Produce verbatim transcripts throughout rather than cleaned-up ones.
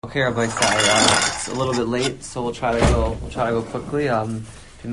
Okay, Rabbi Sai, uh, it's a little bit late, so we'll try to go. We'll try to go quickly. Um,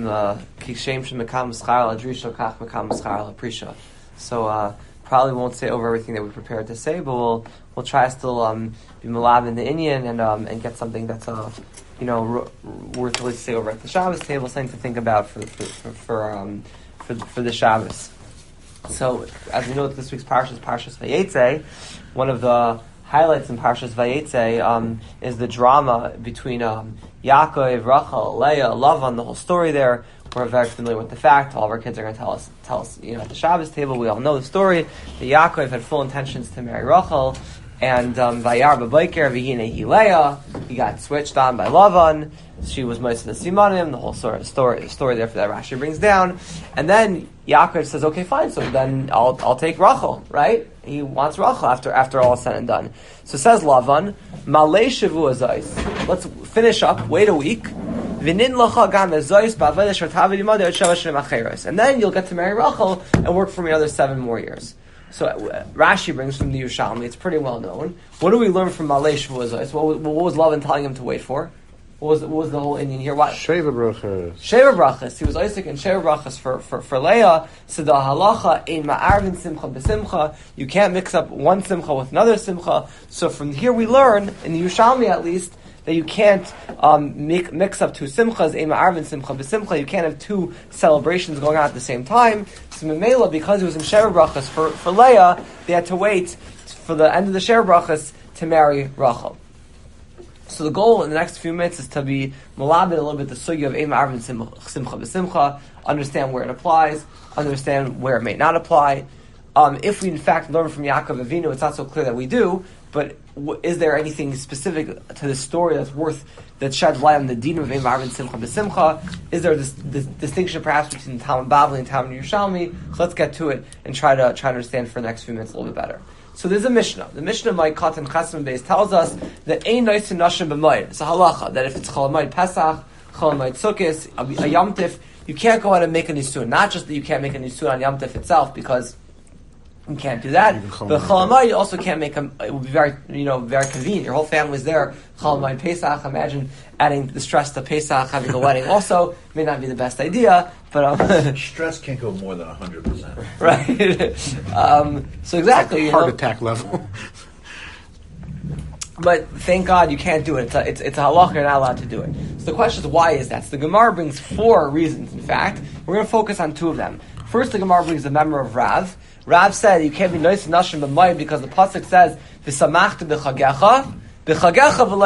so uh, probably won't say over everything that we prepared to say, but we'll we'll try to still um, be malab in the Indian and um, and get something that's uh, you know r- worth to say over at the Shabbos table, something to think about for for for for, um, for, for the Shabbos. So as we know, this week's parsha is Parshas Vayetze. One of the highlights in Parshas Vayetze um, is the drama between um, Yaakov, Rachel, Leah, Lavan, the whole story there. We're very familiar with the fact. All of our kids are going to tell us, tell us, you know, at the Shabbos table. We all know the story. That Yaakov had full intentions to marry Rachel, and um, Vayar b'Boker v'Hinehi Leah. He got switched on by Lavan. She was most of the Simanim. The whole sort of story, the story there for that Rashi brings down, and then Yaakov says, "Okay, fine. So then I'll I'll take Rachel, right?" He wants Rachel after after all is said and done. So says Lavan, Malei Shavu Azais. Let's finish up. Wait a week. V'nin lacha gam azais ba'aveda shvatav yimad et shava shem acheres. And then you'll get to marry Rachel and work for me another seven more years. So uh, Rashi brings from the Yerushalmi. It's pretty well known. What do we learn from Malei Shavu Azais? What, what, what was Lavan telling him to wait for? What was, what was the whole Indian here? What? Sheva brachas. Sheva brachas. He was Isaac and Sheva brachas for, for, for Leah. So the halacha ein ma'arvin simcha b'simcha. You can't mix up one simcha with another simcha. So from here we learn, in the Yerushalmi at least, that you can't um, make, mix up two simchas, ein ma'arvin simcha b'simcha. You can't have two celebrations going on at the same time. So Memela, because it was in Sheva brachas for, for Leah, they had to wait for the end of the Sheva brachas to marry Rachel. So the goal in the next few minutes is to be malabed a little bit the sugya of ein ma'arvin simcha b'simcha, understand where it applies, understand where it may not apply. Um, if we in fact learn from Yaakov Avinu, it's not so clear that we do, but w- is there anything specific to the story that's worth, that sheds light on the din of ein ma'arvin simcha b'simcha? Is there this, this distinction perhaps between Talmud Bavli and Talmud Yerushalmi? So let's get to it and try to try to understand for the next few minutes a little bit better. So there's a Mishnah. The Mishnah Mai Katan Chasam Beis tells us that ein noisin nashim b'mayid. It's a halacha that if it's Chol Hamoed Pesach, Chol Hamoed Sukkos, a Yom Tif, you can't go out and make a nisun. Not just that you can't make a nisun on Yom Tif itself because you can't do that, but Chol Hamoed you also can't make a. It would be very, you know, very convenient. Your whole family's there. Chol Hamoed Pesach. Imagine adding the stress to Pesach, having a wedding. Also, may not be the best idea. But um, stress can't go more than a hundred percent. Right. um, so exactly, like heart you know, attack level. But thank God you can't do it. It's a, it's, it's a halacha, you're not allowed to do it. So the question is, why is that? So the Gemara brings four reasons. In fact, we're going to focus on two of them. First, the Gemara brings the member of Rav. Rav said you can't be nois nashim b'mayim because the pasuk says v'samachta b'chagecha. It's a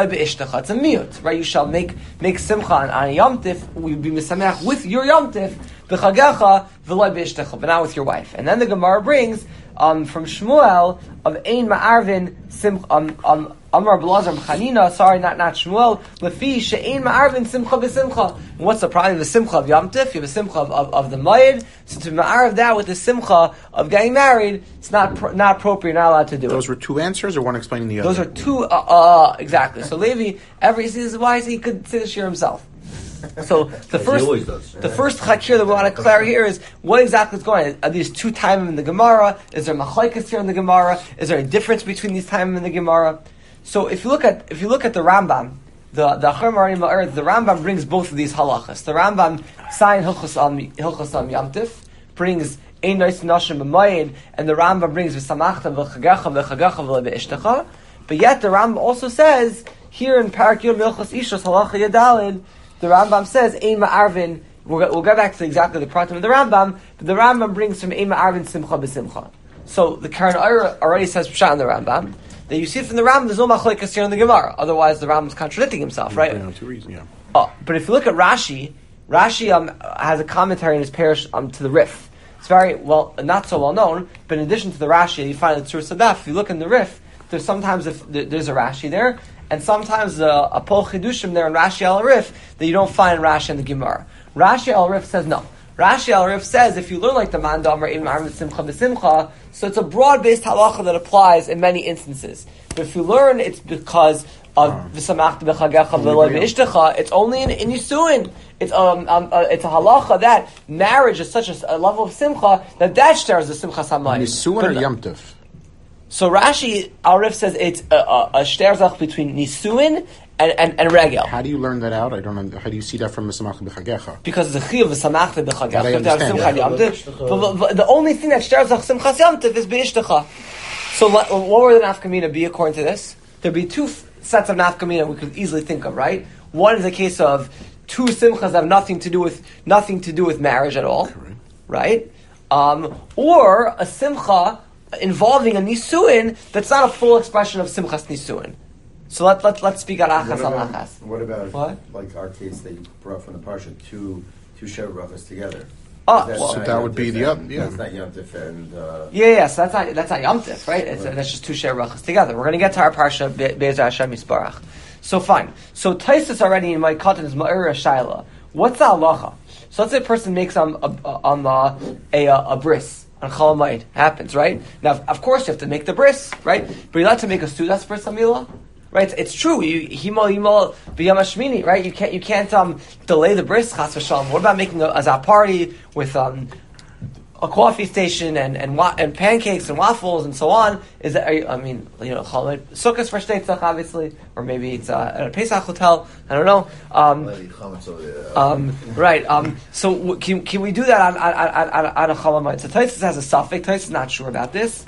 miyut, right? You shall make make simcha on, on a Yom Tif. We be misamech with your Yom Tif, b'chagecha v'loy b'ishtecha, but not with your wife. And then the Gemara brings um, from Shmuel of ein ma'arvin simcha. Um, um, Amar B'lazar Chanina, sorry, not not Shmuel. Lefi she'ein ma'arvin simcha b'simcha. And what's the problem? The simcha of Yom Tif, you have a simcha of, of, of the Mayid. So to ma'arv that with the simcha of getting married, it's not pro, not appropriate, not allowed to do Those it. Those were two answers, or one explaining the other? Those are two, uh, uh exactly. So Levi, every this is why he could say this year himself. So the first, the first chakir that we want to clear here is what exactly is going on. Are these two timim in the Gemara? Is there machlekes here in the Gemara? Is there a difference between these timim in the Gemara? So if you look at if you look at the Rambam, the the Achar Marim Ma'aretz, the Rambam brings both of these halachas. The Rambam Sayin Hilchos Am Hilchos Am Yom Tif brings ein nois nashim b'mayid, and the Rambam brings v'samachta v'chagecha v'chagecha v'lebeishtecha. But yet the Rambam also says here in Parak Yom Hilchos Ishos Halacha Yadalid, the Rambam says ein ma'arvin. We'll, we'll get back to exactly the pratim of the Rambam, but the Rambam brings from ein ma'arvin simcha b'simcha. So the Karen Oyer already says pshat in the Rambam. That you see from the Rambam, there's no machlekes here in the Gemara. Otherwise, the Rambam's contradicting himself, right? Yeah, two reasons, yeah. Oh, but if you look at Rashi, Rashi um, has a commentary in his parish um, to the Rif. It's very well, not so well known. But in addition to the Rashi, you find the Tzur Sadaf. If you look in the Rif, there's sometimes if there's a Rashi there, and sometimes uh, a Pol Chidushim there in Rashi al Rif that you don't find in Rashi in the Gemara. Rashi al Rif says no. Rashi al Rif says if you learn like the Man Damar ein ma'arvin simcha b'simcha, so it's a broad-based halacha that applies in many instances. But if you learn, it's because of v'samachta b'chagecha v'loy b'ishtecha. It's only in, in Yisuin. It's um, um uh, it's a halacha that marriage is such a, a level of simcha that that shares the simcha samayim. Yisuin or Yom Tif? So Rashi, Arif says it's a, a, a shterzach between nisuin and, and, and regel. How do you learn that out? I don't know. How do you see that from Misamach B'chagecha? Because the chiyuv is samachta b'chagecha. That I understand, yeah. But, but the only thing that shterzach simchas yamtiv is be'ishtecha. So what would the nafkamina be according to this? There'd be two f- sets of nafkamina we could easily think of, right? One is a case of two simchas that have nothing to do with nothing to do with marriage at all, Correct. right? Um, or a simcha involving a nisuin that's not a full expression of simchas nisuin. So let let let's speak at achas al What about, achas. what about What? like our case that you brought from the parsha, two two sheva brachas together? Ah, That's well- So not that Yom would be Tif the and- oth- yeah. That's not Yom Tif and uh, Yeah, yeah. So that's not that's not Yom Tif, right? It's, Right. That's just two share brachas together. We're going to get to our parsha Be- Be'ezah Hashem Yisbarach. So fine. So Taisus already in my cotton is Ma'ira Shaila. What's the halacha? So let's say a person makes um, a, um, a, a, a, a bris on Chalamayid. Happens, right? Now, of course, you have to make the bris, right? But you're allowed to make a sudas bris amila. Right, it's, it's true. You himal himal b'yam hashmini. Right, you can't you can't um, delay the bris chas v'shalom. What about making a, a zah party with um, a coffee station and and wa- and pancakes and waffles and so on? Is that? Are you, I mean, you know, sukkahs for shteitzach obviously, or maybe it's uh, at a Pesach hotel. I don't know. Um, Lady comments over there. um, right. Um, so w- can can we do that on on on, on, on a chalamayit? So Taisus has a suffix. Taisus is not sure about this.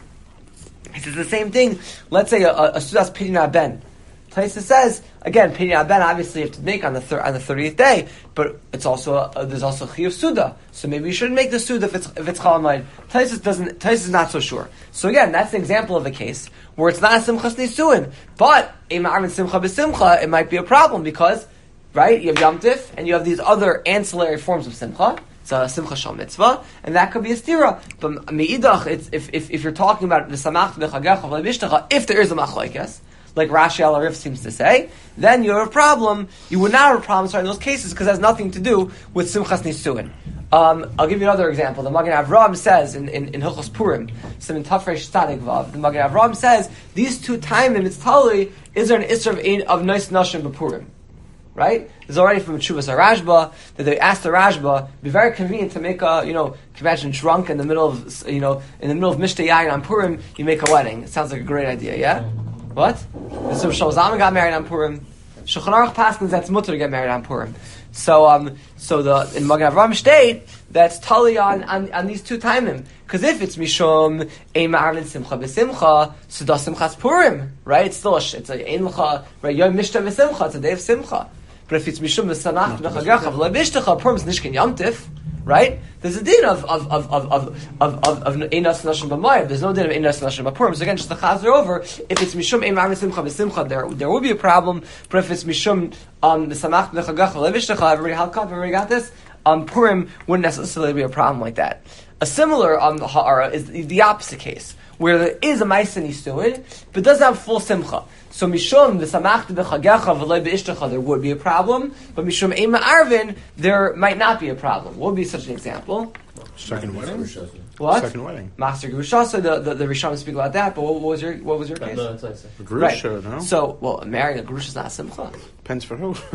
He says the same thing. Let's say a, a, a sudas pidyon ben. Taisa says again, pidyon ben obviously you have to make on the thir- on the thirtieth day, but it's also a, there's also chiyuv suda, so maybe you shouldn't make the suda if it's if it's chalamayid. Taisa doesn't. Taisa is not so sure. So again, that's an example of a case where it's not a simchas nisuin, but a ma'arvin simcha b'simcha, it might be a problem because right you have Yom Tif and you have these other ancillary forms of simcha. It's a simcha shal mitzvah, and that could be a stira. But meidach, it's if if if you're talking about the samach b'chagecha v'leibishtecha, if there is a machlokes, like Rashi al Arif seems to say, then you have a problem. You would not have a problem sorry, in those cases because it has nothing to do with Simchas Nisuin. Um, I'll give you another example. The Magen Avraham says in, in, in Hilchos Purim, Siman Tafresh Tzadik Vav, the Magen Avraham says, these two timim, it's totally, is there an Isser of, of Nois Nashim B'Purim? Right? It's already from Chuvas HaRashba, that they asked the Rashba, be very convenient to make a, you know, can you imagine drunk in the middle of, you know, in the middle of Mishteh Yayin on Purim, you make a wedding. It sounds like a great idea, yeah? What? So Shlomo got married on Purim. Shulchan Aruch paskins that's mutter to get married on Purim. So, um, so the in Magen Avraham state that's tali on, on, on these two timim. Because if it's mishum ein ma'arvin simcha b'simcha, so das simchas Purim, right? It's still a it's a ein l'cha right yom mishta b'simcha. It's a day of simcha. But if it's mishum b'sanach b'chagacha v'lo b'ishtecha Purim is nishkin Yom Tif. Right? There's a din of of of of of of of, of einas nashim b'mayim. There's no din of einas nashim b'purim. So again, just the chazer over. If it's mishum ein ma'arvin simcha b'simcha, there there will be a problem. But if it's mishum um b'samach b'chagacha v'levishtecha, everybody halkav, everybody got this. Um, Purim wouldn't necessarily be a problem like that. A similar um ha'ara is the, the opposite case, where there is a ma'aser nisuin, but doesn't have full simcha. So mishum v'samachta b'chagecha v'loi b'ishtecha, there would be a problem, but mishum ein ma'arvin, there might not be a problem. What would be such an example? Second wedding? What? Second wedding. Master Gerusha, the, the, the Rishonim speak about that, but what, what was your, what was your case? No, that's what I said. Grusha, no? So, well, marrying a Gerusha is not simcha. Depends for who.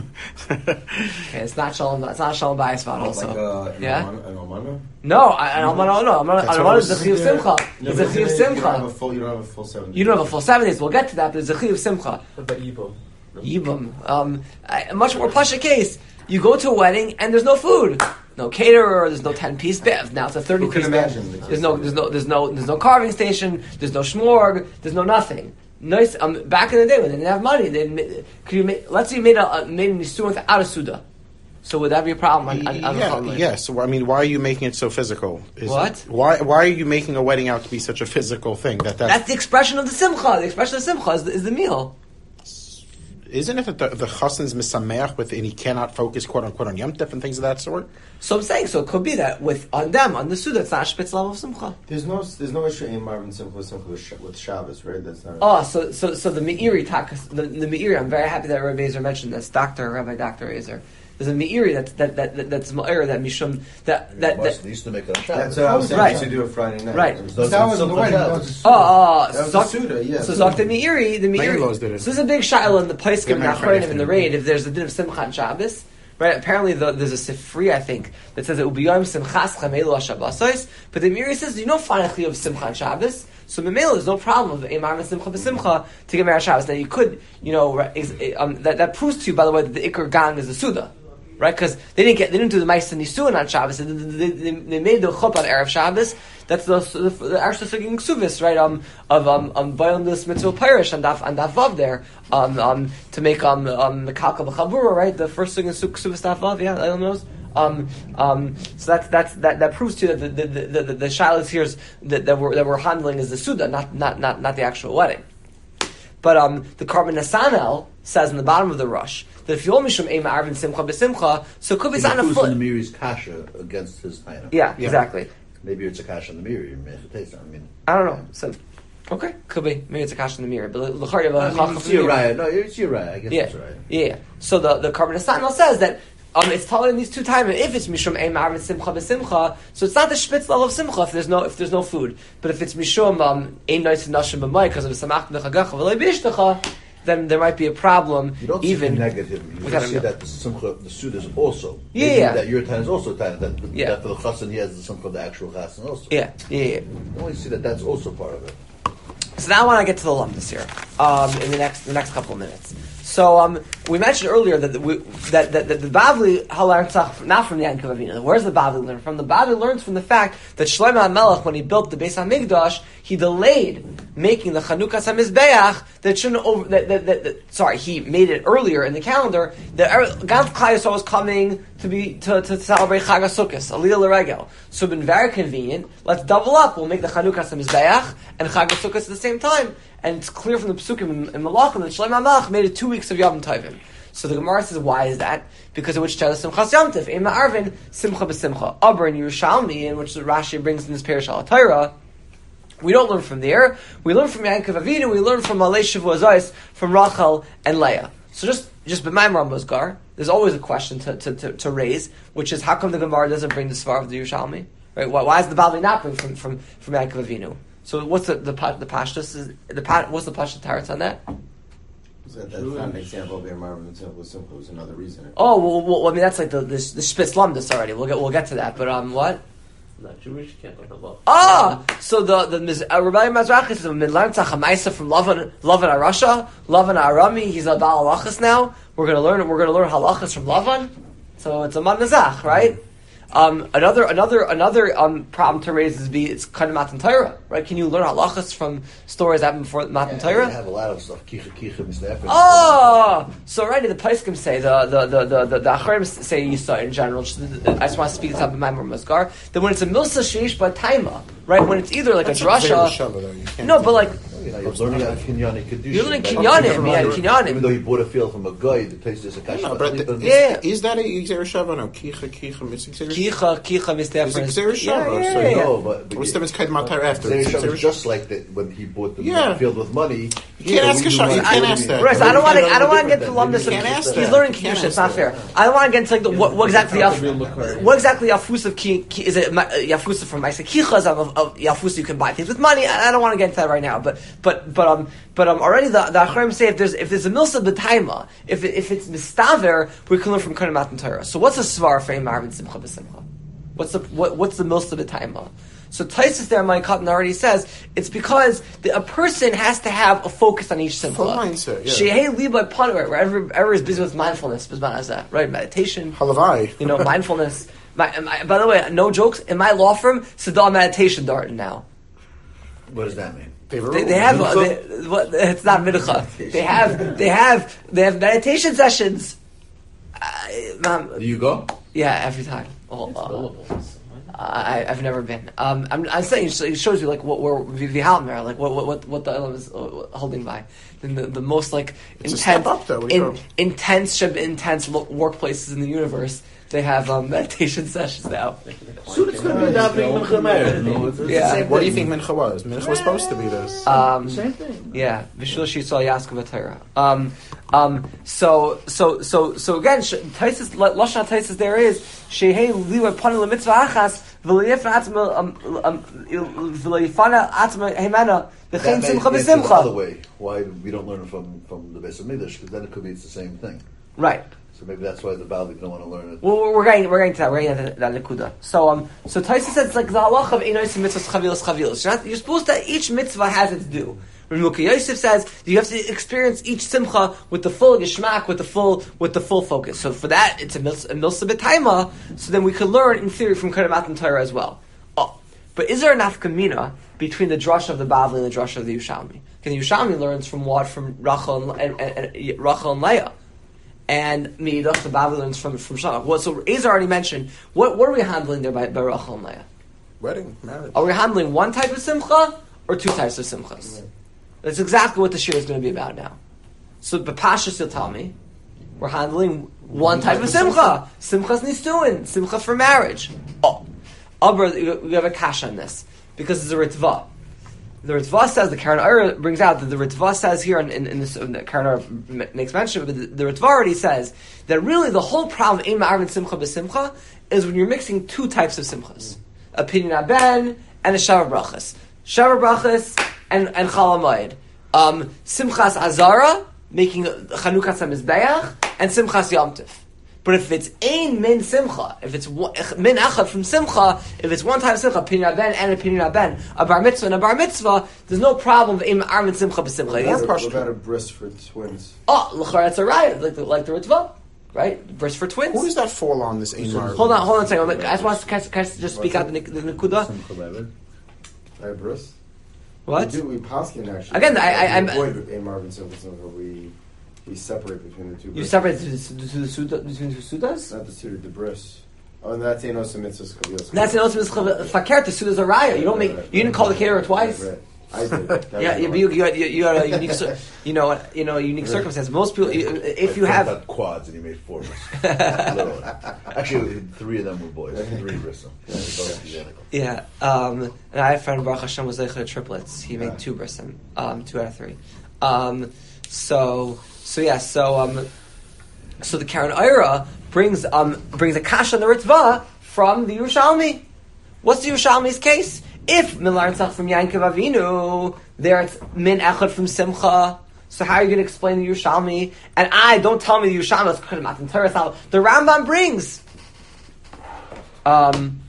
Okay, it's not shalom, it's not shalom bayis vod also. like uh, an Yeah? almana- an almana? No, I, I'm not, no, I'm not, That's I'm what not, I it's a was chiyuv simcha. No, It's a but chiyuv you don't have a simcha. full. You don't have a full seven. You don't have a full seven days, we'll get to that, but it's a chiyuv simcha. What about Yibo? Yibum. Um, a much more pasha case. You go to a wedding and there's no food, no caterer, there's no ten piece bev. Now it's a thirty Who can piece bev. imagine? There's no, there's no, there's no, there's no carving station. There's no shmorg. There's no nothing. Nice. Um, back in the day when they didn't have money, they didn't, could you make, let's say you made a, a made a nisuin without a suda. So would that be a problem? On, on, on yeah, the yes. So, I mean, why are you making it so physical? Is What? It, why Why are you making a wedding out to be such a physical thing? That that's, That's the expression of the simcha. The expression of simcha is the, is the meal. Isn't it that the, the chassan's misameach with and he cannot focus quote unquote on Yom Tov and things of that sort? So I'm saying, so it could be that with on them on the suda, it's not a spitz level of simcha. There's no. There's no issue in Marvin Simcha Simcha with, Sh- with Shabbos, right? That's not. Oh, so so so the Meiri talk, the, the Meiri. I'm very happy that Rabbi Ezer mentioned this. Doctor Rabbi Doctor Ezer. There's a Meiri that that that, that that's Meiri that Mishum that that, Must- that They used to make it on Shabbos. That's what I was saying. Right. Used to do it Friday night. Right. It was- Those that are was the simple wedding. Shabbos. oh oh That was Zok- the Suda, yeah. So Zok the Meiri, the Meiri. Laws did it. So there's a big shaila in the place Get given married Nachronim Friday in the raid. If there's a din of Simcha and Shabbos, right? Apparently the, there's a Sifri I think that says it will be Yom Simchas Chamelu Hashabbasos, but the Meiri says you don't find a chiyuv of Simcha and Shabbos. So Memela, there's no problem with Eimar Simcha B'Simcha to get married Shabbos. Now you could, you know, um, that, that proves to you, by the way, that the Iker Gang is the Suda. Right, because they didn't get, they didn't do the Ma'aser Nisuin on Shabbos. They, they, they, they made the chuppah on Erev Shabbos. That's the the, the Arshus Ksuvis, right? Um, of um, um, Bayam this Mitzvah Pirish and Daf and Daf Vav there, um, um, to make um, um, the Kalka B'Chabura, right? The first thing is Ksuvis Daf Vav. Yeah, I don't know. Um, um, so that's that's that, that proves to you that the the the, the, the Shilas here is that, that we're that we're handling is the Suda, not not not not the actual wedding. But um, the Karban Nasanel says in the bottom of the rush that if you're mishum eima arvin simcha b'simcha, so it could be on a foot. The Miri's kasha against his taina. Yeah, Yeah, exactly. Maybe it's a kasha in the Miri. I mean, I don't know. So, okay, could be. Maybe it's a kash in the mirror. But l'char you have a I mean, chacham it's in the your mirror. right. No, it's your right. I guess Yeah, it's right. yeah. So the the Karban Nasanel says that. Um, it's telling these two times if it's mishum eim arvin simcha b'simcha, so it's not the spitz level of simcha if there's no if there's no food. But if it's mishum um ein nois nashim b'may because of samach nechagacha v'lei b'ishtecha, then there might be a problem. You don't even see negative. You without just see a- that the simcha, the suit is also. Yeah, Maybe yeah. That your time is also time. That, Yeah. that for the chassan he has the simcha of the actual chassan also. Yeah, yeah, yeah. You only see that that's also part of it. So now I want to get to the lumdus here um, in the next the next couple of minutes. So um, we mentioned earlier that the, we, that, that, that the Bavli learns not from the Yankov Avinu. Where's the Bavli learn from? The Bavli learns from the fact that Shlomo HaMelech, when he built the Beis HaMikdash, he delayed making the Chanukah HaMizbeach. That shouldn't over. That, that, that, that, sorry, he made it earlier in the calendar. That Gam Klal Yisrael was coming to be to, to celebrate Chag HaSukkos, Aliyah L'Regel. So it's been very convenient. Let's double up. We'll make the Chanukah HaMizbeach and Chag HaSukkos at the same time. And it's clear from the Pesukim in, in Malachim that Shlomo HaMelech made it two weeks of Yom Tovim. So the Gemara says, why is that? Because of which tell us Simchas Yom Tov, Eima Arvin, Simcha B'Simcha. Aber in Yerushalmi, in which the Rashi brings in this Perish Al-Torah, we don't learn from there. We learn from Yankov Avinu, we learn from Malei Shavu Azos, from Rachel and Leah. So just, just b'mayim Rambazgar, there's always a question to, to, to, to raise, which is, how come the Gemara doesn't bring the Svar of the Yerushalmi? Right? Why, why does the Bavli not bring from, from, from Yankov Avinu? So what's the the the pashtus is the pa, what's the pashtus taretz on that? So that's not an example of Eimar and Simcha Simcha. Was another reason. Oh well, well, I mean that's like the the, the spitz lumdus already. We'll get we'll get to that. But um, what? Not Jewish, can't go to law. Ah, so the the Miz- uh, Rabbi Mazrach is min learn tzachamaisa from Lavan Lavan Arasha Lavan Arami. He's a Baal halachas now. We're gonna learn we're gonna learn halachas from Lavan. So it's a manazach, right? Um, another another another um, problem to raise is be it's kind of Matan Torah, right? Can you learn halachas from stories that happened before Matan Yeah, Torah? They have a lot of stuff. Kicha kicha misnefesh. Oh, so already the Paiskim say the the the the the, the Acharim say Yisa in general. Just, I just want to speak this up in my Mazgar. That when it's a milsa sheish but taima, right? When it's either like That's a a drasha. Xerah Shava, though. You can't No, do but like You know, you're learning out Kinyani Kedusha. You're learning Like, Kinyanim, yeah, even Kinyanim. Even though he bought a field from a guy, the taste is a kasha. No, but the, Yeah. is, is that a Xerah Shava? No, Kicha Kicha Mitzvah Xerah kicha kicha It's a misdefrens. Xerah Shava. Yeah, So yeah, you yeah. No, but, but What's the difference? Matar after? Zeri It's Shav Xerah is just like that when he bought the Yeah. field with money. You can't ask a shot. You can't ask that. Right, so I don't want to. I don't want to get to Different lumdus. than- You can't ask He's that. learning You can't kiddushin. It's ask not that. fair. I don't want to get into like the, what, what exactly. Real Yaf, Makari. what exactly yafus of ki, ki is it ma- yafusa from Maisa Kichas of, of yafus you can buy things with money. I, I don't want to get into that right now. But but but um but um already the the Acharim say if there's if there's a milsa b'taima if it, if it's mistaver we can learn from Kohen Matan Torah. So what's a svar for Eimar and Simcha b'Simcha? What's the what, what's the milsa b'taima? So Taisus there, my cotton already says it's because the, a person has to have a focus on each simcha. Full mindset, yeah. Shehei liba panu, right? Wherever everyone is busy with mindfulness, bizman right? Meditation, Halavai. you know, mindfulness. My, my, by the way, no jokes. In my law firm, Sadal meditation darting now. What does that mean? They, have a They, rule. they have uh, they, what, it's not mincha. They have they have they have meditation sessions. Uh, um, Do you go? yeah, every time. Oh, uh, Billable. I, I've never been. Um, I'm, I'm saying it shows you like what we're vihalmer, like what what what the Elam is uh, holding by. The, the, the most like It's a intense, step up, though. What do you in, know? intense, shib- intense lo- workplaces in the universe. They have um, meditation sessions now. Soon it's going to be davening Mincha Meir. No, it's- it's Yeah. the same What do you thing. think Mincha was? Mincha was supposed to be this. Um, Same thing. Yeah, Vishul Shisa Yaskov Torah. Um, um, so, so, so, so again, Taisus Lashon Taisus there is Shehei Liwa Panel Mitzvah Achas V'Leifna Atzma um um V'Leifana Atzma Heimana That V'Chein may Simcha answer the other B'Simcha. way. Why we don't learn from from the Beis Hamikdash? Because then it could be it's the same thing. Right. So maybe that's why the Balvi don't want to learn it. Well, we're going, we're going to that. We're going to that, that nekuda. So, um, so Taisa said it's like the halacha of einois mitzvahs chavilos chavilos. You're, not, you're supposed to. Each mitzvah has its due. Rav Yosef says you have to experience each simcha with the full geshmak, with the full, with the full focus. So for that, it's a milsa b'taima. So then we could learn in theory from Kedem Matan Torah as well. Oh, but is there a nafkamina between the drasha of the Bavli and the drasha of the Yushalmi? Because the Yushalmi learns from what from Rachel and, and, and Rachel and Leah. And Meidach, the Bavli learns from from Shalach. Well, so Ezer already mentioned. What what are we handling there by, by Rachel and Leah? Wedding, marriage. Are we handling one type of simcha or two types of simchas? Right. That's exactly what the shir is going to be about now. So B'Pashas, you'll tell me, we're handling one type of simcha. Simchas nistuin, simcha for marriage. Oh, Abra, we have a kash on this because it's a ritva. The Ritva says, the Karen Ira brings out that the Ritva says here, in, in, in this, in the Karen Ira makes mention of it, but the, the Ritva already says that really the whole problem of Ein Ma'arvin Simcha B'Simcha is when you're mixing two types of Simchas. A Pinyin Aben and a Shavar Brachas. Shavar Brachas and, and Chol Hamoed. Um, Simchas Azara, making Chanukas HaMizbeach, and Simchas Yom Tov. But if it's ein min simcha, if it's one, min echad from simcha, if it's one type of simcha, pinyin ben and a pinyin ben, a bar mitzvah and a bar mitzvah, there's no problem with ein armin simcha b'simcha. What about, about a bris for twins? Oh, l'char that's a riot, like the, like the Ritva, right? Bris for twins. Who does that fall on, this ein mar? Hold on, hold on a second. I just want to, can I, can I just speak out the, the nekuda? A bris? What? We do, we paskin actually. Again, I, I, I'm... avoid with ein marvin simcha simcha, we... We separate between the two. You separate to the, to the suda, between the two sudas? Not the suda, the bris. Oh, and that's Enos and Mitzvahs Chavios. That's Enos and Mitzvahs Fakert, the suda's a raya. You don't make, right, right, you didn't call the caterer twice. Right, right. I did. That yeah, you, you, you, you, you had a unique, you know, you know, unique right. circumstance. Most people, you, if you have got quads and you made four Literally. Actually, three of them were boys. Three bristle. Yeah, um, and I have a friend Baruch Hashem was like triplets. He made two brisim, um, two out of three. Um, so. So yeah, so um, so the Karen Ira brings um brings a kash on the Ritva from the Yerushalmi. What's the Yerushalmi's case? If min l'artzach from Yankov Avinu, there it's min echad from Simcha. So how are you going to explain the Yerushalmi? And I don't tell me the Yerushalmi is Kedem Matan Torah. The Rambam brings. Um,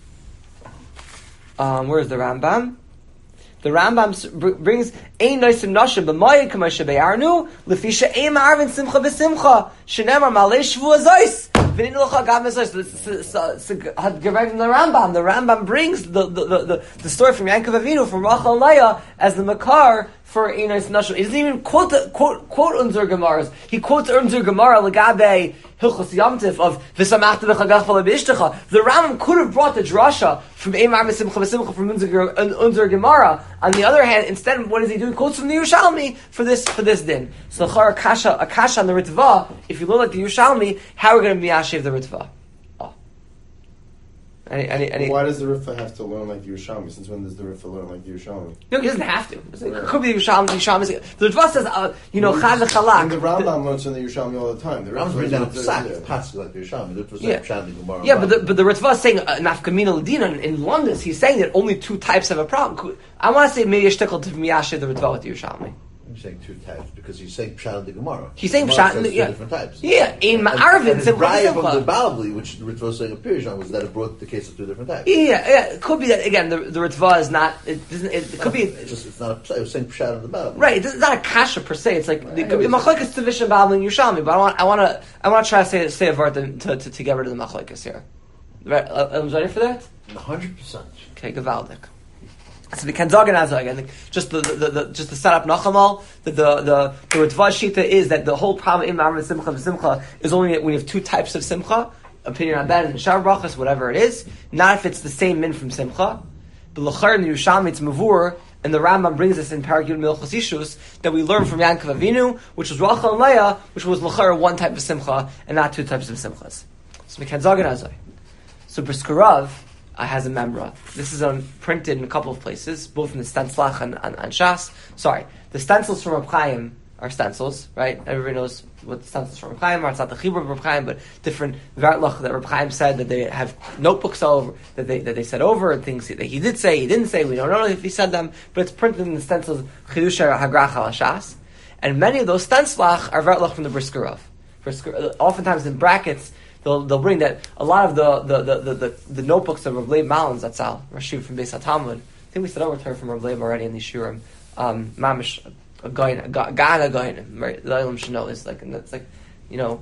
um, where's the Rambam? The Rambam brings ein noisim nashim b'mayim k'moshe be'arnu lefisha ein ma'arvin simcha b'simcha shenemar malei shvu azois v'nin locha gav azois. The Rambam, the Rambam brings the the, the, the story from Yankov Avinu from Rachel and Leah as the makar for ein noisim nashim. He doesn't even quote the, quote quote unzer gemaras. He quotes unzer gemara legabe hilchos yamtiv of v'samachta b'chagach v'lebishtecha. The Rambam could have brought the drasha from ein ma'arvin simcha b'simcha from unzer, unzer gemara. On the other hand, instead, what does he do? He quotes from the Yerushalmi for this for this din. So, a kasha, a kasha on the Ritva. If you look like the Yerushalmi, how are we going to be yashiv the Ritva? Oh. Any, any, any, Why does the Ritva have to learn like the Yerushalmi? Since when does the Ritva learn like the Yerushalmi? No, he doesn't have to. It right. could be the Yerushalmi. The Yerushalmi. The Ritva says, uh, you know, chad v'chalak. And the Rambam learns from the Yerushalmi all the time. The Rambam brings down psak, passage like the Yerushalmi. That was yeah, like Pshat Gemara. yeah, but the but the Ritva is saying uh, nafkamina ladina in, in London. He's saying that only two types have a problem. I want to say maybe a shtickle to miyashiv the Ritva with the Yerushalmi. I'm saying two types because he's saying Pshat the Gemara. He's saying Pshat in the yeah. different types. Yeah, in Ma'arvin, and, and the raya from the Balabli, which the Ritva was saying a Pirush was that it brought the case of two different types. Yeah, yeah, it could be that again. The, the Ritva is not. It doesn't. It, it could be. It's just. It's not a Pshat. It was saying Pshat in the Balabli. Right. It's not a kasha per se. It's like right. the machlokes Tavish Balabli and Yerushalmi. But I want. I want to. I want to try to say say a word to, to to get rid of the machlokes here. Right. I'm ready for that. A hundred percent. Okay, Gavaldik. So the Kanzagan Azar again, just the, the, the just to set up Nachamal, the the the, the Ritva Shita is that the whole problem in Ma'arvin Simcha and Simcha is only when you have two types of Simcha, opinion on Ben and Shavar Brachas, whatever it is, not if it's the same min from Simcha. But L'char in the Yerushalmi it's Mavur, and the Rambam brings us in Parak Yud Milchos Ishus that we learn from Yankov Avinu, which was Rachel and Leah, which was L'char one type of Simcha and not two types of Simchas. So the Kanzagan Azar. So Briskarav Uh, has a memra. This is on, printed in a couple of places, both in the Stenslach and, and, and Shas. Sorry, the stencils from Reb Chaim are stencils, right? Everybody knows what the stencils from Reb Chaim are. It's not the Chibur of Reb Chaim, but different Vertlach that Reb Chaim said that they have notebooks over that they that they said over and things that he did say, he didn't say. We don't know if he said them, but it's printed in the stencils Chidusha Hagrach al Shas, and many of those Stenslach are Vertlach from the Brisker Rav. Brisker, oftentimes in brackets, they'll they'll bring that a lot of the the the, the, the, the notebooks of Rav Leib Malin Zatzal, Rashiv from Beis HaTalmud. I think we said over to from Rav Leib already in the Shurim. Um, Mamish a guy, a guy, a guy, right? The Olam Shano is like, and that's like, you know,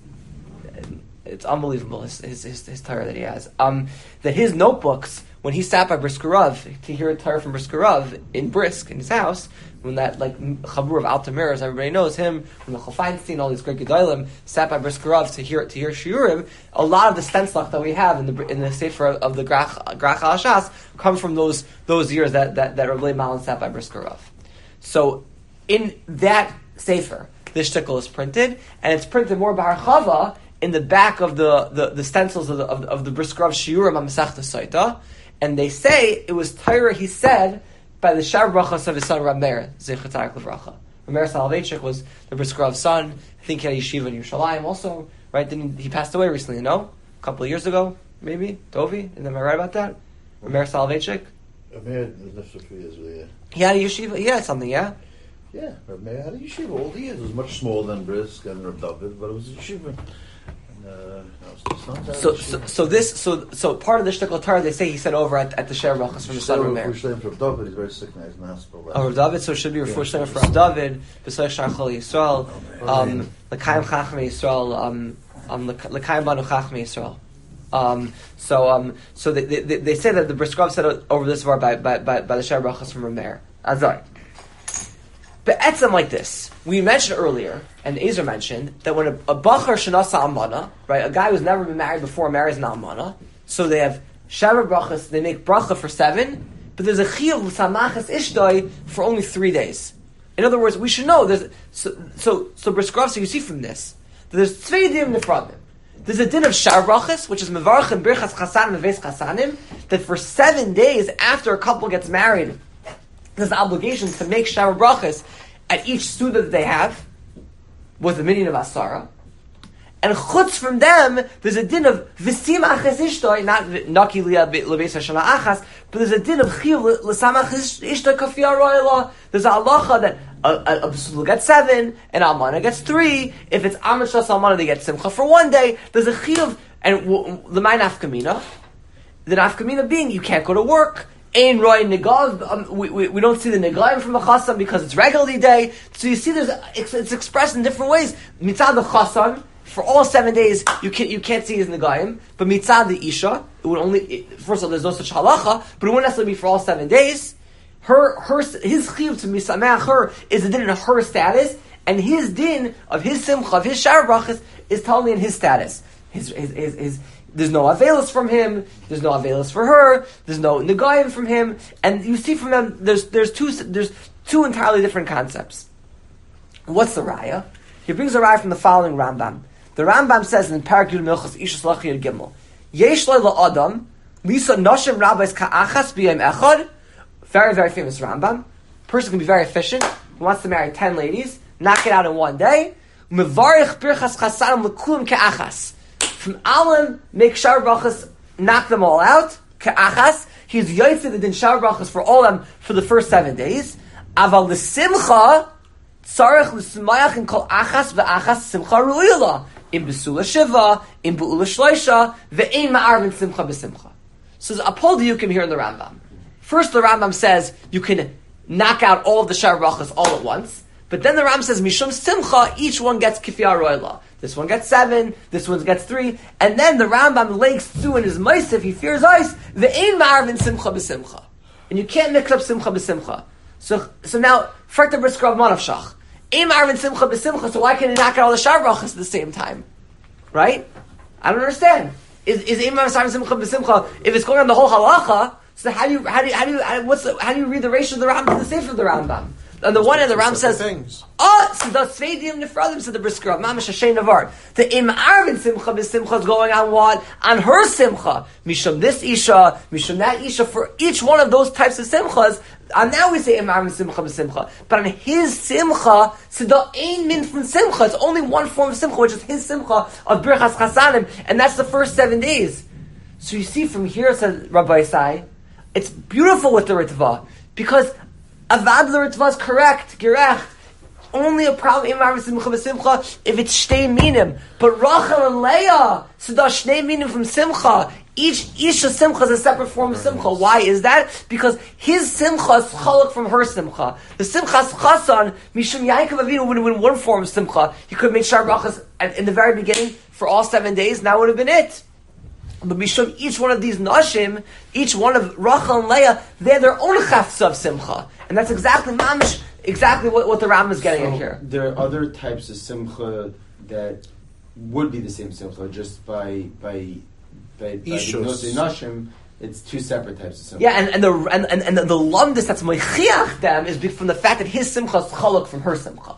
it's unbelievable his his his, his Torah that he has. Um, that his notebooks, when he sat by Brisker Rav to hear a Torah from Brisker Rav in Brisk in his house, when that like Chabur of Altamir, as everybody knows him, when the Chofeinstein, all these great Gedolim sat by Brisker Rav to hear to hear Shiurim, a lot of the stenslach that we have in the in the sefer of the Grach Grach HaShas come from those those years that that that Rav Leib Malin sat by Brisker Rav. So in that sefer, this shtickle is printed, and it's printed more b'harchava in the back of the, the, the stencils of the of, of the Brisker Rav Shiurim on Masechta Saita, and they say it was Torah he said by the Shar Brachas of his son Rab Meir, Zichron Tzaddik Livracha. Rab Meir Soloveitchik was the Brisker Rav's son. I think he had a yeshiva in Yerushalayim also, right? Didn't he, he passed away recently, no? A couple of years ago, maybe? Dovi? Am I right about that? Rab Meir Soloveitchik? Rab Meir lived for three years, yeah. He had a yeshiva, he had something, yeah? Yeah, Rab Meir had a yeshiva all the years. It was much smaller than Brisk and Rab David, but it was a yeshiva. Uh, so, so, so this, so, so part of the shtickle Torah, they say he said over at, at the Share Brachas from the son of Meir. Rav David, he's very sick now. He's in the hospital. Oh, Rav David. So it should be Refuah Shlema for Rav David. B'Soich Shar Chol Yisrael. Um, L'Kaim Chachmei Yisrael. Um, um, L'Kaim Banu Chachmei Yisrael. Um, so, um, so they, they, they say that the Brisker Rav said over this var by by by, by the Share Brachas from Rav Meir. Azar. But etzem like this, we mentioned earlier, and Ezer mentioned, that when a, a bachar shenasa almana, right, a guy who's never been married before marries an almana, so they have shavar brachas, they make bracha for seven, but there's a chiyuv l'samachas ishtoi for only three days. In other words, we should know, there's, so, so, so Brisker Rav, so you see from this, that there's tzvei dinim nefradim. There's a din of shar brachas, which is mevarach and birchas chasanim and ves chasanim, that for seven days after a couple gets married, there's an obligation to make shower brachas at each suda that they have with the minion of Asara. And chutz from them, there's a din of v'sim achas ishtoi, not naki lebeis hashana achas, but there's a din of chiyuv l'samach ishtoi kafi aroyla. There's a halacha that a, a, a suda gets seven, and almana gets three. If it's amrit shas almana, they get simcha for one day. There's a chiyuv, and the my nafkamina, the nafkamina being you can't go to work. Ein roi negav. Um, we, we we don't see the negaim from the chasam because it's regularly day. So you see, there's it's, it's expressed in different ways. Mitzad the chasam for all seven days you can you can't see his negaim, but mitzad the isha it would only it, first of all there's no such halacha, but it wouldn't necessarily be for all seven days. Her her his chiyuv to misameach her is a din in her status, and his din of his simcha of his shar brachas is totally in his status. His his his. his There's no avelis from him. There's no avelis for her. There's no negayim from him. And you see from them, there's there's two there's two entirely different concepts. What's the raya? He brings a raya from the following Rambam. The Rambam says in Parak Yud Milchos Ishus Lachiyad Gimel, Yesh lo la'adam lisa nashim rabbis ka'achas b'yem echad. Very very famous Rambam. Person can be very efficient. He wants to marry ten ladies, knock it out in one day. Mevarich birchas chasanim l'kulim ka'achas. From Alim, make Shar Brachas, knock them all out. Ka'achas, he's yoytze the din Shar Brachas for all of them for the first seven days. Aval l'simcha, tzarech l'smayach and kol achas ve'achas simcha ru'ila. In besula shiva, in be'ula shloisha, ve'ein ma'arvin simcha b'simcha. So there's a pol diyukim here in the Rambam. First, the Rambam says you can knock out all of the Shar Brachas all at once. But then the Rambam says, Mishum Simcha, each one gets Kifya Roila. This one gets seven, this one gets three, and then the Rambam links through in his Maisif, he fears ice, the Ein Ma'arvin Simcha b'Simcha. And you can't mix up Simcha b'Simcha. So, so now, Ferta Brisker Rav Manavshach. Ein Ma'arvin Simcha b'Simcha, so why can't he knock out all the Shar Brachas at the same time? Right? I don't understand. Is, is Ein Ma'arvin Simcha b'Simcha, if it's going on the whole halacha, so how do you, how do you, how do you, how, what's the, how do you read the ratio of the Rambam to the Sefer of the Rambam? On the one hand, the Ram says, "Oh, so the Sveidim Nefradim," said the Brisker Rav, Mamash Hashem Navar. The Im Arvin Simcha b'Simcha is going on what? On her Simcha. Mishum this Isha, Mishum that Isha. For each one of those types of Simchas, and now we say Im Arvin Simcha b'Simcha. But on his Simcha, so the Ein Min from Simcha, it's only one form of Simcha, which is his Simcha of Birchas Chasanim, and that's the first seven days. So you see from here, said Rabbi Isai, it's beautiful with the Ritva, because Avad the Ritva is correct, Gerech. only a problem in Marvin Simcha B'Simcha if it's Shtei Minim. But Rachel and Leah, Sidah Shtei Minim from Simcha. Each Isha Simcha is a separate form of Simcha. Why is that? Because his Simcha is chalak from her Simcha. The Simcha's Chasan, Mishum Yaakov Avinu would have been one form of Simcha. He could have made Shar Brachas in the very beginning for all seven days, and that would have been it. But Mishum, each one of these Nashim, each one of Rachel and Leah, they're their own Chafza of Simcha. And that's exactly Mamish, exactly what, what the Ram is getting So at here. there are other types of simcha that would be the same simcha, just by by by, by the Ishus. Nosei Nashim. It's two separate types of simcha. Yeah, and, and the and, and, and the, the lumdis that's moichiach them is be- from the fact that his simcha is chaluk from her simcha.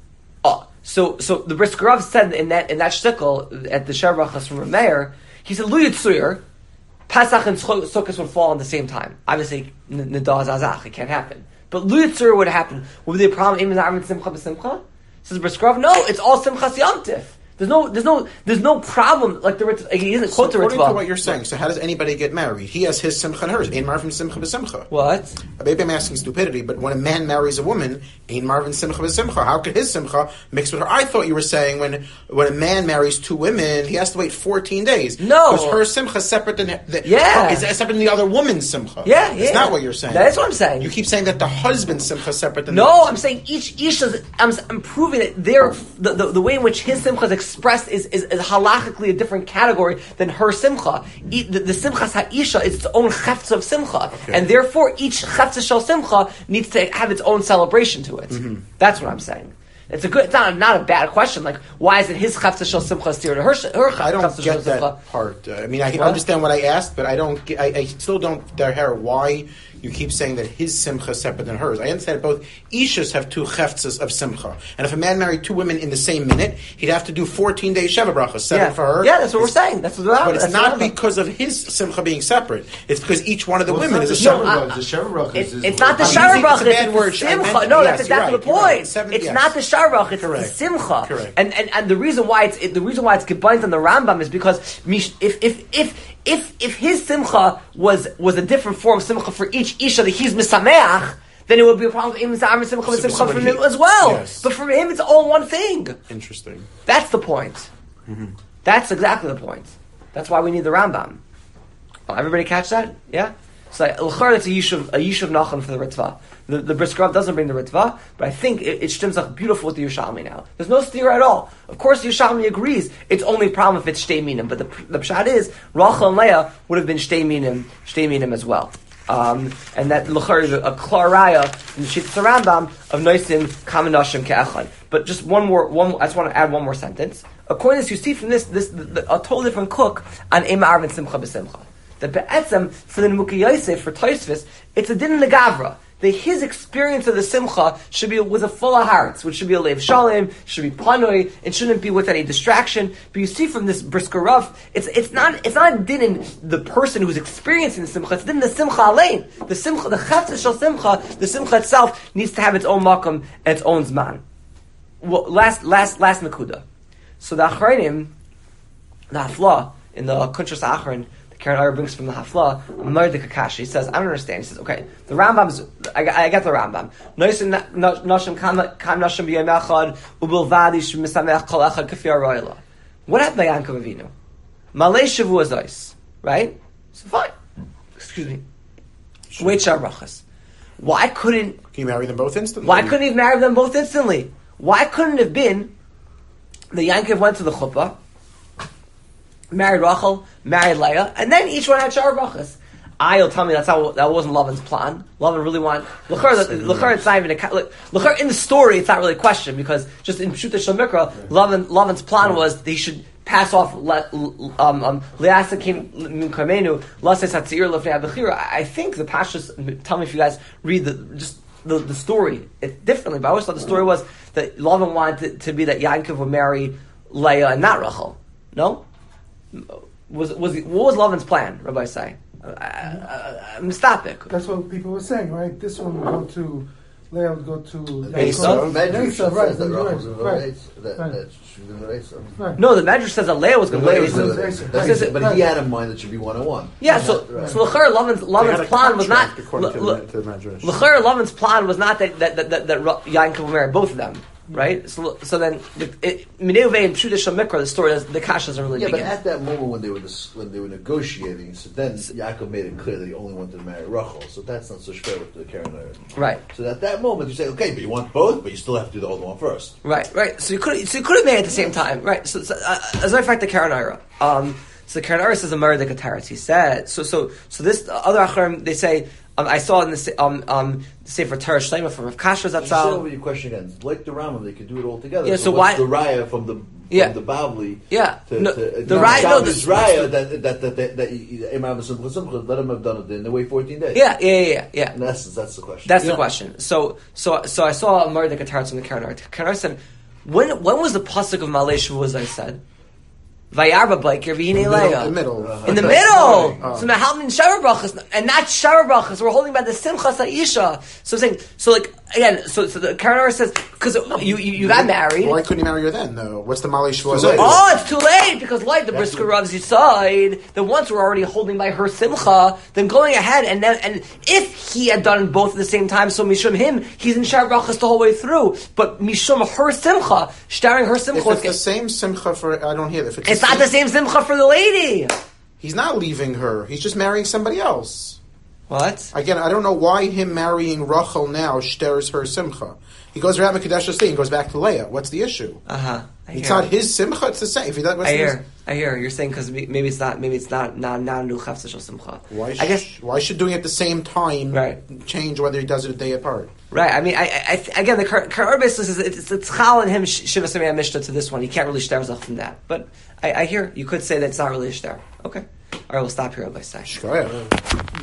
Oh, so so the Brisker Rav said in that in that shtickle at the Sharbrachas from Rameir, he said Lu Yitzuyr, Pesach and Sukkot would fall on the same time. Obviously, Nidaz Azach, it can't happen. But Lu Yitzuyr would happen. Would there be a problem even with Simcha b'Simcha? Says Brisker Rav, no, it's all Simchas Yom Tif. There's no, there's no, there's no problem. Like the Ritz, like he doesn't So quote the according Ritva. to what you're saying, so how does anybody get married? He has his simcha and hers. Ain't marvin simcha b'simcha. What? Maybe I'm asking stupidity, but when a man marries a woman, ain't marvin simcha b'simcha. How could his simcha mix with her? I thought you were saying when when a man marries two women, he has to wait fourteen days. No. because her simcha is separate than the, Yeah. is separate than the other woman's simcha. Yeah, yeah. It's not what you're saying. That's what I'm saying. You keep saying that the husband's simcha is separate than No, the I'm saying each Isha's, I'm, I'm proving that their, the, the, the way in which his simcha is expressed is, is, is halachically a different category than her simcha. E, the, the simchas ha'isha is its own chefza of simcha. Okay. And therefore each chefza shel simcha needs to have its own celebration to it. Mm-hmm. That's what I'm saying. It's a good, it's not, not a bad question. Like, why is it his chefza shel simcha steer to her, her I don't chefza shel get simcha? that part. Uh, I mean, I What? understand what I asked, but I don't. Get, I, I still don't hear why you keep saying that his simcha is separate than hers. I understand that both ishas have two cheftzas of simcha, and if a man married two women in the same minute, he'd have to do fourteen days sheva brachas, seven Yeah. for her. Yeah, that's what we're It's- saying. That's what But it's that's not what because of his simcha being separate. It's because each one of the Well, it's women not is a the separate. I- Sheva- the Sheva Brachas It's, is- it's not the I'm Shara using- it's a Brachas, bad it's word. the I meant- Simcha. No, yes, that's you're exactly right, the you're right. point. Seven- It's yes. not the Shara Brachas, it's Correct. the Simcha. Correct. And, and and the reason why it's it, the reason why it's combined on the Rambam is because mish- if if if if if his Simcha was was a different form of Simcha for each Isha that he's misameach, then it would be a problem with Simcha and Simcha So- so from he- him as well. yes. But for him, it's all one thing. Interesting. That's the point. That's exactly the point. That's why we need the Rambam. Oh, everybody catch that? Yeah? So, l'char, it's a yishuv, a yishuv nachon for the Ritva. The, the Brisker Rav doesn't bring the Ritva, but I think it, it stems up beautiful with the Yerushalmi now. There's no steer at all. Of course, the Yerushalmi agrees. It's only a problem if it's Shtei Minim, but the, the pshat is, Rachel and Leah would have been Shtei Minim, Shtei Minim as well. Um, and that l'char is a, a klaraya in the Shittas Rambam of Noisim Kamanashim Ke'echad. But just one more, one, I just want to add one more sentence. According to this, you see from this, this the, the, a totally different cook on Ema Arvin Simcha B'Simcha. That be'etzem, for the Nemuki Yosef, for Tosfos, it's a din negavra. That his experience of the Simcha should be with a full of hearts, which should be a leiv shalom, should be panoi, it shouldn't be with any distraction. But you see from this Brisker Rav, it's it's not it's not a din in the person who's experiencing the Simcha, it's a din in the Simcha alein. The Simcha, the Chetz shel Simcha, the Simcha itself needs to have its own makam and its own zman. Well, last last last nakuda. So the Achronim, the Hafla, in the Kunshas Achron, the Karen Ara brings from the Hafla, Amar de Kakashi, he says, I don't understand. He says, okay, the Rambam's, I, I get the Rambam. Noisim nashim kam nashim b'yom echad, ubilvadi shemisamech kol echad kafi aroyla. What happened to Yankov Avinu? Malay shavu azos, right? So fine. Excuse me. Wait, Sharbrachas. Why couldn't, Can you marry them both instantly? why couldn't he have married them both instantly? Why couldn't it have been the Yankov went to the chuppah, married Rachel, married Leah, and then each one had shar brachas. I'll tell me that's how that wasn't Lavan's plan. Lavan really wanted l'char. L'char, it's not even a l'char in the story. It's not really a question because just in Pshuta Shel Mikra, Lavan Lavan's plan was that he should pass off um Leasa came min Kamenu Lases Hatzir Lefnei Abechira. I think the pastors tell me if you guys read the just the, the story it differently. But I always thought the story was that Lavan wanted to, to be that Yaakov would marry Leah and not Rachel. No, was was what was Lavan's plan? Rabbi say. Uh, Mistapik. That's what people were saying, right? This one would go to, Leah would go to Esau? Medrash Esau, right, says that right, Rachel's in the right, race. That right. that should be in the race. Right. No, the Medrash says that Leah was going to Leah marry is in the Esau. race. Esau. That's- Right. But he had in mind that should be one on one. Yeah, so Right. so L'char Lavan's They had Lavan's a plan was not contract, according to L- the- to the Medrash. L'char Lavan's plan was not that that that that, that Yaakov would marry both of them. right? So, so then, Mineuve and Pshuta Shamikra, the story, does, the kasha doesn't really Yeah, but begin. at that moment when they were dis- when they were negotiating, so then Yaakov made it clear that he only wanted to marry Rachel. So that's not so fair with the Karen. Right. So at that moment you say, okay, but you want both, but you still have to do the older one first. Right, right. So you could, so you could have made it at the same time, right? So, so uh, as a matter of fact, the Karen Ira, um, so the Karen Ira says a murder the Kataris. He said, so, so, so this other Acharim, they say, um, I saw in the se- um, um, Sefer Torah Shlema from Rav Kasher Just say Zatzal. over your question again. Like the Rambam, they could do it all together. Yeah, so, so what's why- the raya from the from Yeah. the Bavli? Yeah. To, No, to, the no, raya- no, this the- raya that that that that, that Imam Simcha Simcha let him have done it. Then they wait fourteen days. Yeah, yeah, yeah, yeah. yeah. In essence, that's the question. That's Yeah. the question. So, so, so I saw a murder the Kataris from the Karen Ira. Karen Ira said, when, when was the pasuk of Malei Shavuos? I said, Vayarba Baiker V'hinei Leah. The middle. In the middle. Oh. So now, in Shara Brachas, and not Shara Brachas, we're holding by the Simchas Ha'isha. So I'm saying, so like, again, so, so the Karen Ora says, because you, you, you got married. Why couldn't you marry her then, though? What's the Malay Shvuah? Oh, it's too late, because like the Brisker Rav's side, the ones were already holding by her Simcha, then going ahead, and then, and if he had done both at the same time, so Mishum him, he's in Shara Brachas the whole way through, but Mishum her Simcha, starring her Simcha. If it's the same Simcha for, I don't hear that. If It's not the same Simcha for the lady. He's not leaving her. He's just marrying somebody else. What? Again, I don't know why him marrying Rachel now stirs her Simcha. He goes around Mekadesh thing and goes back to Leah. What's the issue? Uh huh. It's not his Simcha. It's the same. If he does, what's I the- hear. I hear. You're saying because maybe it's not. Maybe it's not. Not not new Chavsa Shel Simcha. Why? Sh- I guess. Why should doing it at the same time Right. change whether he does it a day apart? Right. I mean, I, I, I again, the Kar basically says it's it's Chal and him Shiva Samei Mishnah to this one. He can't really shtar himself from that. But I, I hear you could say that it's not really a shtar. Okay. All right. We'll stop here. I'll say. Shkoyach.